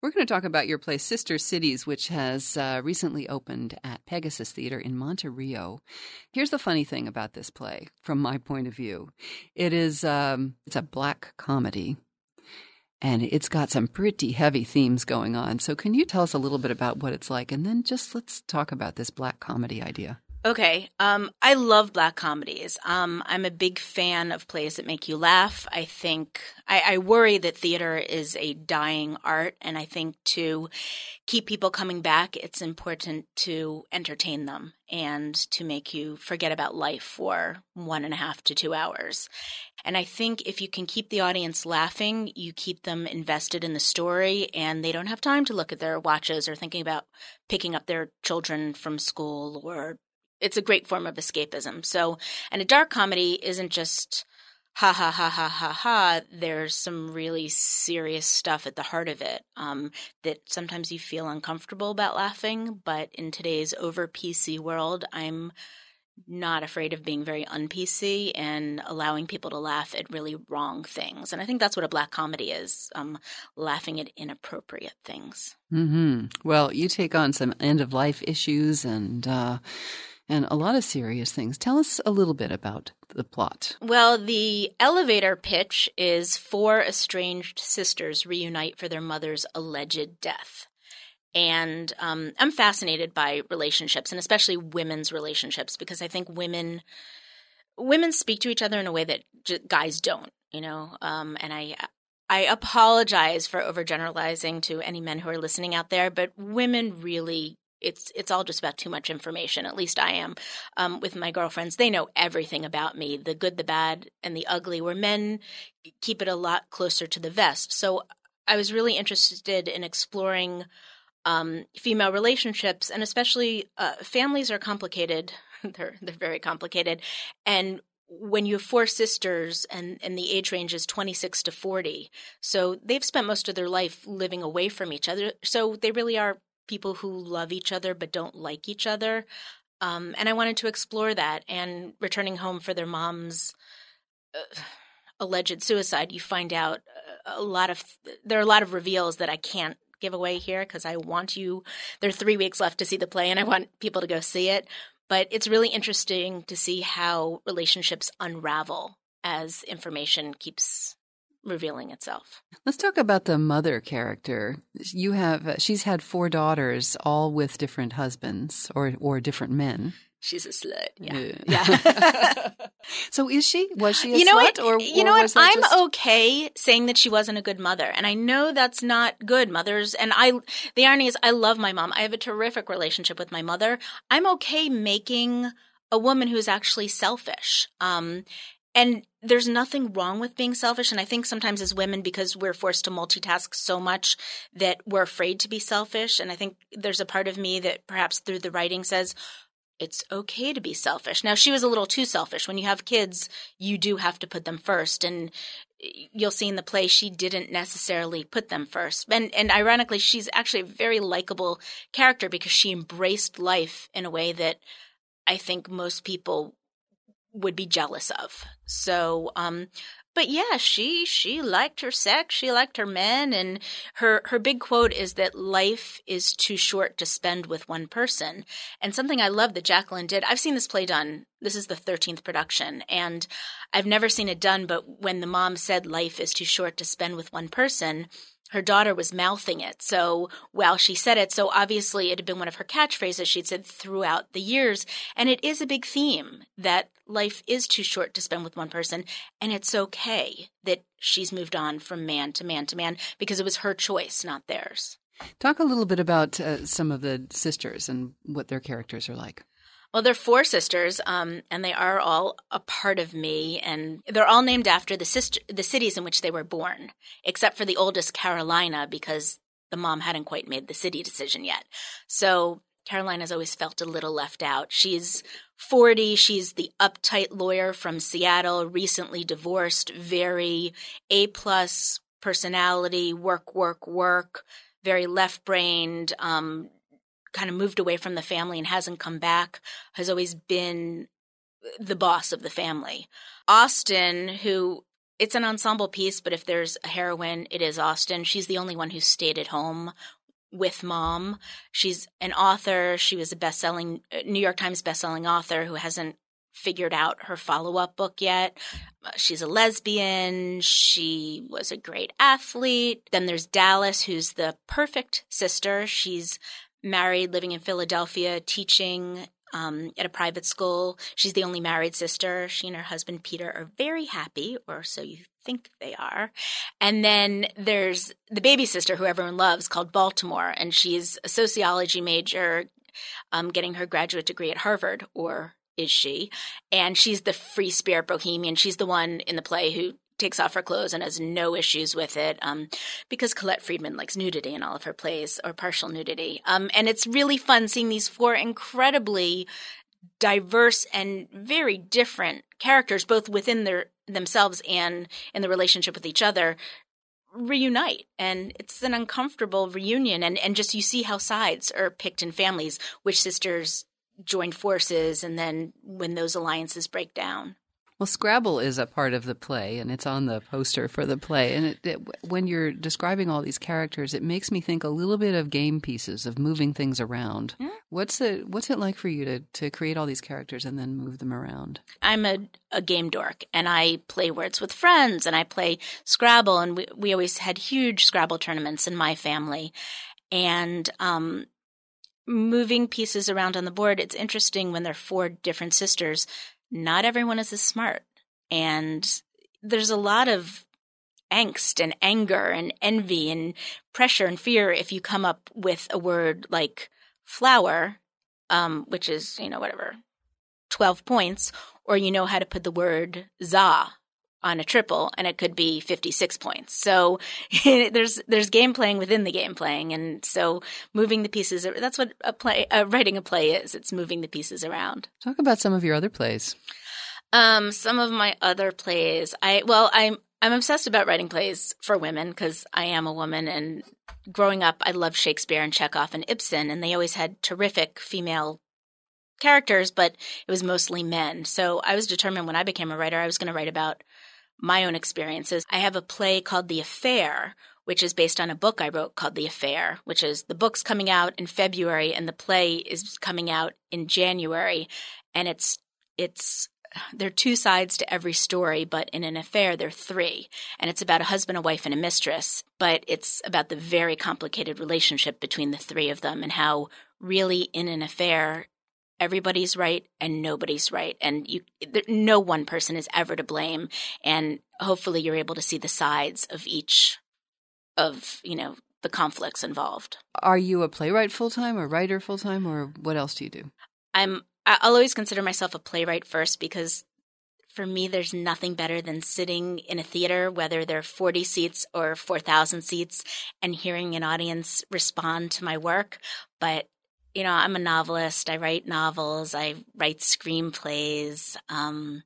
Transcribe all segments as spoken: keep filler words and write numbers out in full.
We're going to talk about your play Sister Cities, which has uh, recently opened at Pegasus Theater in Monterrey. Here's the funny thing about this play, from my point of view. It is um, it's a black comedy, and it's got some pretty heavy themes going on. So can you tell us a little bit about what it's like? And then just let's talk about this black comedy idea. Okay. Um, I love black comedies. Um, I'm a big fan of plays that make you laugh. I think I, I worry that theater is a dying art, and I think to keep people coming back, it's important to entertain them and to make you forget about life for one and a half to two hours. And I think if you can keep the audience laughing, you keep them invested in the story, and they don't have time to look at their watches or thinking about picking up their children from school, or it's a great form of escapism. So, and a dark comedy isn't just ha, ha, ha, ha, ha, ha. There's some really serious stuff at the heart of it um, that sometimes you feel uncomfortable about laughing. But in today's over-P C world, I'm not afraid of being very un-P C and allowing people to laugh at really wrong things. And I think that's what a black comedy is, um, laughing at inappropriate things. Mm-hmm. Well, you take on some end-of-life issues and uh, and a lot of serious things. Tell us a little bit about the plot. Well, the elevator pitch is four estranged sisters reunite for their mother's alleged death. And um, I'm fascinated by relationships, and especially women's relationships, because I think women women speak to each other in a way that j- guys don't, you know. Um, and I I apologize for overgeneralizing to any men who are listening out there, but women really it's it's all just about too much information. At least I am. Um, with my girlfriends, they know everything about me, the good, the bad, and the ugly, where men keep it a lot closer to the vest. So I was really interested in exploring Um, female relationships, and especially uh, families are complicated. they're they're very complicated. And when you have four sisters and, and the age range is twenty-six to forty, so they've spent most of their life living away from each other. So they really are people who love each other but don't like each other. Um, and I wanted to explore that. And returning home for their mom's uh, alleged suicide, you find out a lot of – there are a lot of reveals that I can't give away here because I want you – there are three weeks left to see the play and I want people to go see it. But it's really interesting to see how relationships unravel as information keeps revealing itself. Let's talk about the mother character. You have uh, – she's had four daughters, all with different husbands or, or different men. She's a slut. Yeah. Uh. Yeah. So is she? Was she a you know slut? What? Or, you or know was what? that I'm just... okay saying that she wasn't a good mother. And I know that's not good. Mothers, and I, the irony is I love my mom. I have a terrific relationship with my mother. I'm okay making a woman who's actually selfish. Um, and there's nothing wrong with being selfish. And I think sometimes as women, because we're forced to multitask so much, that we're afraid to be selfish. And I think there's a part of me that perhaps through the writing says, it's okay to be selfish. Now, she was a little too selfish. When you have kids, you do have to put them first. And you'll see in the play, she didn't necessarily put them first. And, and ironically, she's actually a very likable character because she embraced life in a way that I think most people would be jealous of. So, um, but yeah, she she liked her sex, she liked her men, and her her big quote is that life is too short to spend with one person. And something I love that Jacqueline did, I've seen this play done. This is the thirteenth production, and I've never seen it done, but when the mom said life is too short to spend with one person, her daughter was mouthing it. So while she said it, so obviously it had been one of her catchphrases she'd said throughout the years. And it is a big theme that life is too short to spend with one person. And it's okay that she's moved on from man to man to man because it was her choice, not theirs. Talk a little bit about uh, some of the sisters and what their characters are like. Well, they're four sisters, um, and they are all a part of me, and they're all named after the sister, the cities in which they were born, except for the oldest, Carolina, because the mom hadn't quite made the city decision yet. So Carolina's always felt a little left out. She's forty. She's the uptight lawyer from Seattle, recently divorced, very A-plus personality, work, work, work, very left-brained, um kind of moved away from the family and hasn't come back, has always been the boss of the family. Austin, who it's an ensemble piece, but if there's a heroine, it is Austen. She's the only one who stayed at home with Mom. She's an author. She was a best-selling New York Times best-selling author who hasn't figured out her follow-up book yet. She's a lesbian. She was a great athlete. Then there's Dallas, who's the perfect sister. She's married, living in Philadelphia, teaching um, at a private school. She's the only married sister. She and her husband, Peter, are very happy, or so you think they are. And then there's the baby sister who everyone loves called Baltimore, and she's a sociology major, um, getting her graduate degree at Harvard, or is she? And she's the free spirit bohemian. She's the one in the play who takes off her clothes and has no issues with it, um, because Colette Friedman likes nudity in all of her plays, or partial nudity. Um, and it's really fun seeing these four incredibly diverse and very different characters, both within their themselves and in the relationship with each other, reunite. And it's an uncomfortable reunion. And, and just you see how sides are picked in families, which sisters join forces, and then when those alliances break down. Well, Scrabble is a part of the play, and it's on the poster for the play. And it, it, when you're describing all these characters, it makes me think a little bit of game pieces, of moving things around. Mm. What's it What's it like for you to, to create all these characters and then move them around? I'm a, a game dork, and I play Words with Friends, and I play Scrabble, and we, we always had huge Scrabble tournaments in my family. And um, moving pieces around on the board, it's interesting when there are four different sisters. Not everyone is as smart, and there's a lot of angst and anger and envy and pressure and fear if you come up with a word like flower, um, which is, you know, whatever, twelve points, or you know how to put the word za on a triple, and it could be fifty-six points. So there's there's game playing within the game playing, and so moving the pieces. That's what a play, uh, writing a play is. It's moving the pieces around. Talk about some of your other plays. Um, some of my other plays. I well, I'm I'm obsessed about writing plays for women because I am a woman, and growing up, I loved Shakespeare and Chekhov and Ibsen, and they always had terrific female characters, but it was mostly men. So I was determined when I became a writer, I was going to write about my own experiences. I have a play called The Affair, which is based on a book I wrote called The Affair, which is the book's coming out in February and the play is coming out in January. And it's, it's, there are two sides to every story, but in an affair, there are three. And it's about a husband, a wife, and a mistress, but it's about the very complicated relationship between the three of them and how really in an affair, everybody's right and nobody's right. And you, no one person is ever to blame. And hopefully you're able to see the sides of each of, you know, the conflicts involved. Are you a playwright full-time, or writer full-time, or what else do you do? I'm, I'll always consider myself a playwright first, because for me, there's nothing better than sitting in a theater, whether there are forty seats or four thousand seats, and hearing an audience respond to my work. But you know, I'm a novelist. I write novels. I write screenplays. Um,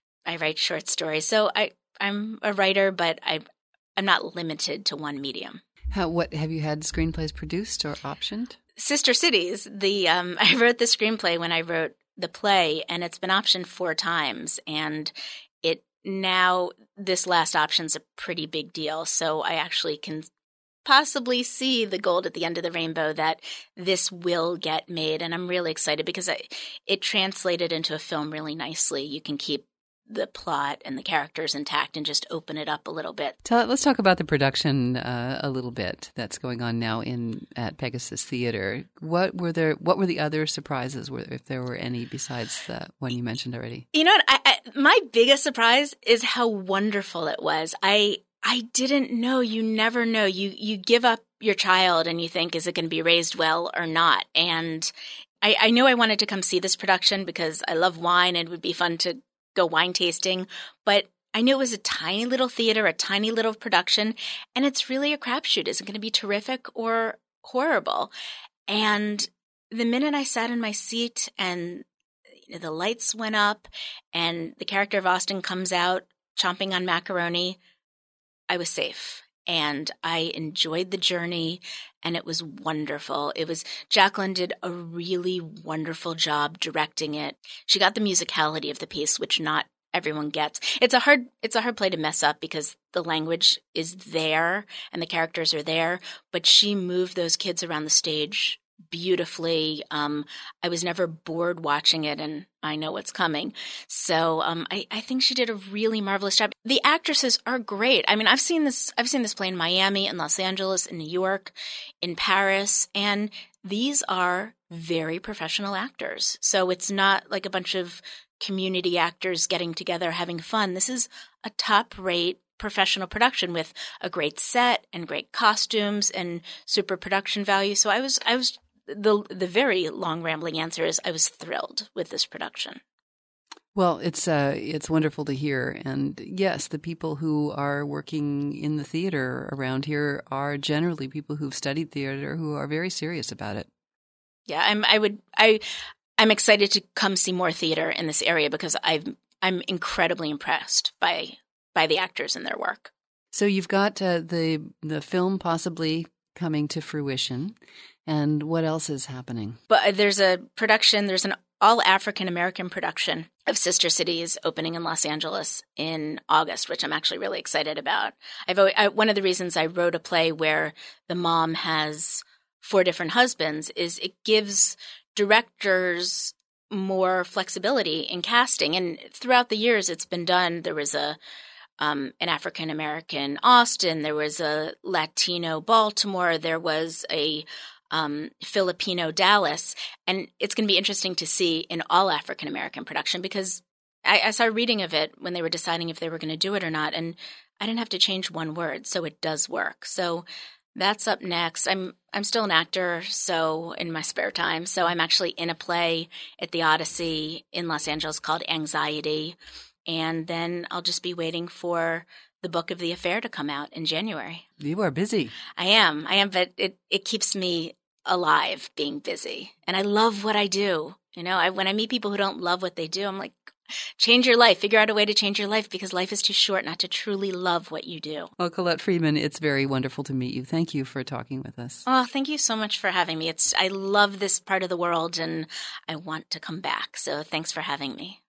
I write short stories. So I, I'm a writer, but I, I'm not limited to one medium. How? What have you had screenplays produced or optioned? Sister Cities. The um, I wrote the screenplay when I wrote the play, and it's been optioned four times. And it now this last option's a pretty big deal. So I actually can possibly see the gold at the end of the rainbow that this will get made. And I'm really excited because I, it translated into a film really nicely. You can keep the plot and the characters intact and just open it up a little bit. Tell, let's talk about the production uh, a little bit that's going on now in at Pegasus Theater. What were there? What were the other surprises, were, if there were any, besides the one you mentioned already? You know what? I, I, my biggest surprise is how wonderful it was. I I didn't know. You never know. You you give up your child and you think, is it going to be raised well or not? And I, I knew I wanted to come see this production because I love wine and it would be fun to go wine tasting. But I knew it was a tiny little theater, a tiny little production, and it's really a crapshoot. Is it going to be terrific or horrible? And the minute I sat in my seat and you know, the lights went up and the character of Austen comes out chomping on macaroni, I was safe, and I enjoyed the journey, and it was wonderful. It was, Jacqueline did a really wonderful job directing it. She got the musicality of the piece, which not everyone gets. It's a hard it's a hard play to mess up because the language is there and the characters are there, but she moved those kids around the stage beautifully. Um, I was never bored watching it, and I know what's coming. So um, I, I think she did a really marvelous job. The actresses are great. I mean, I've seen this. I've seen this play in Miami, in Los Angeles, in New York, in Paris, and these are very professional actors. So it's not like a bunch of community actors getting together having fun. This is a top-rate professional production with a great set and great costumes and super production value. So I was I was the the very long rambling answer is I was thrilled with this production. Well, it's uh, it's wonderful to hear. And yes, the people who are working in the theater around here are generally people who've studied theater who are very serious about it. Yeah, I'm I would I I'm excited to come see more theater in this area because I've I'm incredibly impressed by by the actors and their work. So you've got uh, the the film possibly coming to fruition. And what else is happening? But there's a production, there's an all African American production of Sister Cities opening in Los Angeles in August, which I'm actually really excited about. I've always, I, one of the reasons I wrote a play where the mom has four different husbands is it gives directors more flexibility in casting. And throughout the years it's been done. There was a Um, an African American Austin, there was a Latino Baltimore, there was a um, Filipino Dallas, and it's going to be interesting to see in all African American production because I, I saw a reading of it when they were deciding if they were going to do it or not, and I didn't have to change one word, so it does work. So that's up next. I'm I'm still an actor, so in my spare time, so I'm actually in a play at the Odyssey in Los Angeles called Anxiety. And then I'll just be waiting for the book of the affair to come out in January. You are busy. I am. I am, but it, it keeps me alive being busy. And I love what I do. You know, I, when I meet people who don't love what they do, I'm like, change your life. Figure out a way to change your life because life is too short not to truly love what you do. Well, Colette Freeman, it's very wonderful to meet you. Thank you for talking with us. Oh, thank you so much for having me. It's I love this part of the world and I want to come back. So thanks for having me.